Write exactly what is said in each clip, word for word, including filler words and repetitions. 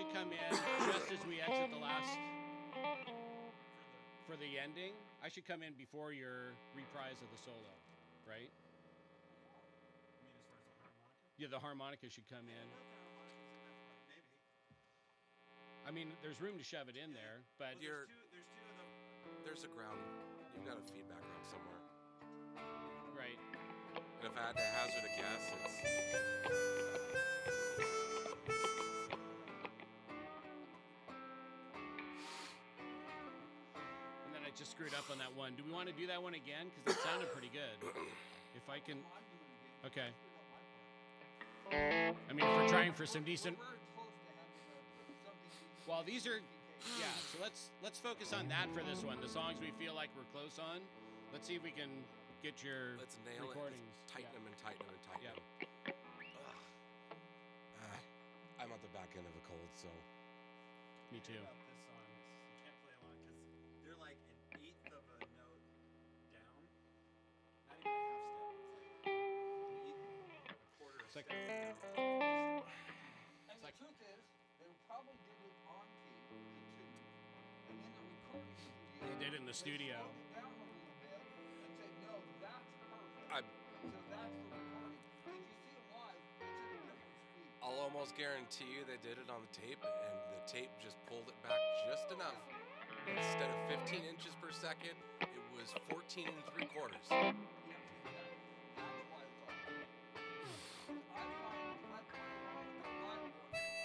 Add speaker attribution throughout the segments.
Speaker 1: should come in just as we exit the last for the ending. I should come in before your reprise of the solo, right?
Speaker 2: You mean as far as the harmonica?
Speaker 1: Yeah, the harmonica should come
Speaker 2: I
Speaker 1: in.
Speaker 2: thought the harmonica's in that part. Maybe.
Speaker 1: I mean, there's room to shove it in there, but
Speaker 2: Well,
Speaker 3: You're-
Speaker 2: there's two. There's two of them.
Speaker 3: There's a ground. You've got a feedback ground somewhere.
Speaker 1: right.
Speaker 3: And if I had to hazard a guess, it's
Speaker 1: And then I just screwed up on that one. Do we want to do that one again? Because it sounded pretty good. If I can. Okay. I mean, if we're trying for some decent. Well, these are. Yeah. So let's let's focus on that for this one. The songs we feel like we're close on. Let's see if we can get your
Speaker 3: let's nail
Speaker 1: recordings.
Speaker 3: it. Let's tighten
Speaker 1: Yeah.
Speaker 3: them and tighten them and tighten
Speaker 1: Yeah.
Speaker 3: them. Ah, I'm at the back end of a cold, so
Speaker 1: Me too.
Speaker 2: About this song is you can't play along because they're like an eighth of a note down. Not even a half step. It's like an eighth, a quarter
Speaker 1: It's
Speaker 2: of a
Speaker 1: like-
Speaker 2: step down.
Speaker 4: And the truth is, they probably did it on tape, the two, and in the recording studio.
Speaker 1: They did it in the studio.
Speaker 4: They slowed it down a little bit and said, no, that's perfect.
Speaker 3: I,
Speaker 4: So that's the recording. Did you see them live? It's at a different speed.
Speaker 3: I'll almost guarantee you they did it on the tape, and the tape just pulled it back just enough. Instead of fifteen inches per second, it was fourteen and three quarters.
Speaker 4: Yeah, exactly. That's why it's all good. I find, I play along with the live recording.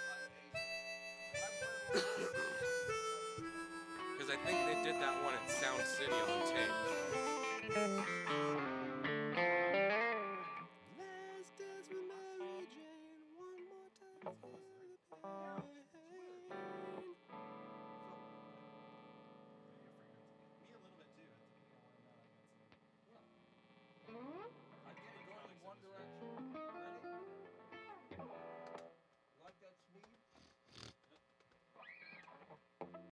Speaker 4: I play along with
Speaker 3: Because I think they did that one at Sound City on tape.